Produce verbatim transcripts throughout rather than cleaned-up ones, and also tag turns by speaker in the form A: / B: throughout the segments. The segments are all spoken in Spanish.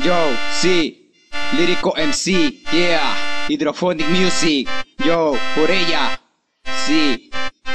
A: Yo, sí, Lírico M C, yeah, Hydrophonic Music, yo, por ella, sí.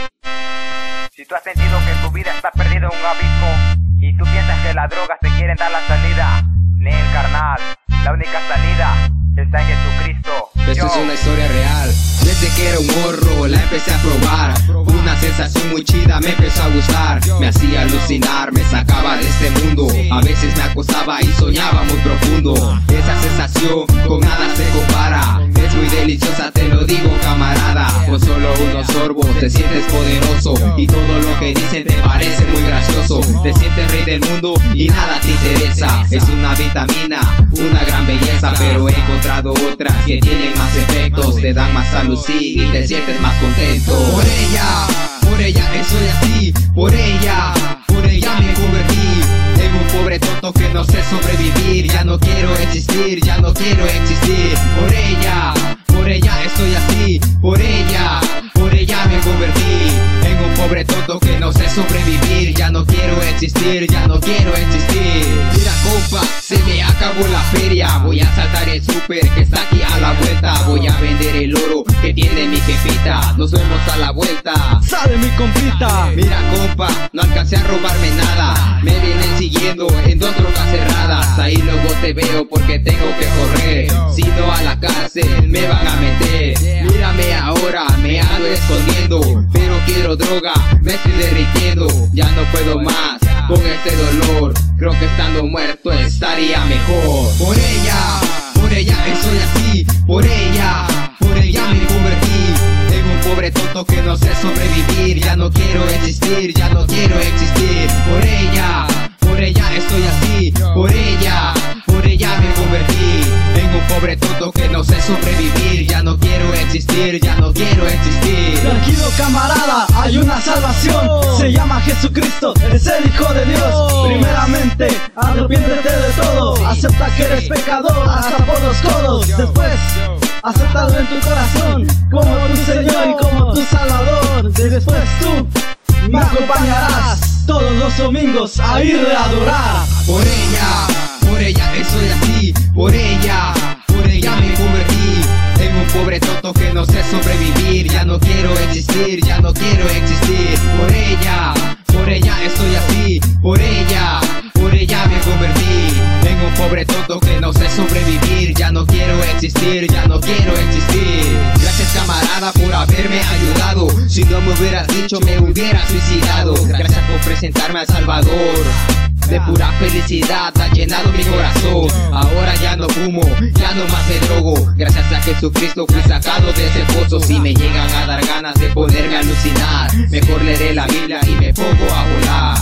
B: Si tú has sentido que tu vida está perdida en un abismo y tú piensas que las drogas te quieren dar la salida, Nel, carnal, la única salida está en Jesucristo.
A: Esto
B: Yo.
A: es una historia real. Desde que era un morro la empecé a probar. Una sensación muy chida me empezó a gustar. Me hacía alucinar, me sacaba de este mundo. A veces me acostaba y soñaba muy profundo. Esa sensación con nada se compara. Es muy deliciosa, te lo digo, camarada. Con solo unos sorbos te sientes poderoso y todo lo que dicen te parece muy gracioso. Te sientes rey del mundo y nada te interesa. Es una vitamina, una gran belleza, pero he encontrado otras que tienen más efectos, te dan más salud y te sientes más contento. Por ella, por ella estoy así, por ella, por ella me convertí en un pobre tonto que no sé sobrevivir. Ya no quiero existir, ya no quiero existir. Por ella, por ella estoy así, por ella, por ella me convertí en un pobre tonto que no sé sobrevivir. Ya no quiero existir, ya no quiero existir. Mira compa, se me acabó la feria. Voy a saltar el súper que está aquí a la vuelta. Voy a vender el oro que tiene mi jefita. Nos vemos a la vuelta.
C: ¡Sale mi compita!
A: Mira compa, no alcancé a robarme nada. Me vienen siguiendo en dos drogas cerradas. Ahí luego te veo porque tengo que correr. Si no a la cárcel me van a meter. Mírame ahora, me ando escondiendo, pero quiero droga, me estoy derritiendo. Ya no puedo más con este dolor. Creo que estando muerto estaría mejor. Por ella, por ella estoy así, por ella, por ella me convertí en un pobre tonto que no sé sobrevivir. Ya no quiero existir, ya no quiero existir. Por ella, por ella estoy así, por ella, por ella me convertí en un pobre tonto que no sé sobrevivir. Ya no quiero existir, ya no quiero existir.
C: Tranquilo camarada, hay una salvación. Se llama Jesucristo, es el Hijo de Dios. Primeramente, arrepiéntete de todo. Acepta que eres pecador hasta por los codos. Después, acéptalo en tu corazón como tu Señor y como tu Salvador. Y después tú me acompañarás todos los domingos a ir a adorar.
A: Por ella, por ella estoy así, por ella, por ella me convertí en un pobre tonto que no sé sobrevivir. Ya no quiero existir, ya no quiero existir. Por ella, por ella estoy así, por ella, por ella me convertí en un pobre tonto que no sé sobrevivir. Ya no quiero existir, ya no quiero existir. Gracias camarada por haberme ayudado. Si no me hubieras dicho me hubiera suicidado. Gracias por presentarme al Salvador. De pura felicidad ha llenado mi corazón. Ahora ya no fumo, ya no más me drogo. Gracias a Jesucristo fui sacado de ese pozo. Si me llegan a dar ganas de ponerme a alucinar, mejor leeré la Biblia y me pongo a volar.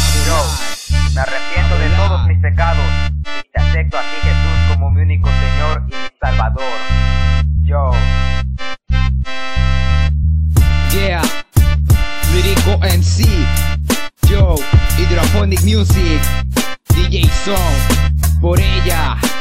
B: Yo me arrepiento de todos mis pecados y te acepto a ti, Jesús, como mi único Señor y mi Salvador. Yo.
A: Yeah, Lírico M C, yo, Hydrophonic Music, D J Song, por ella.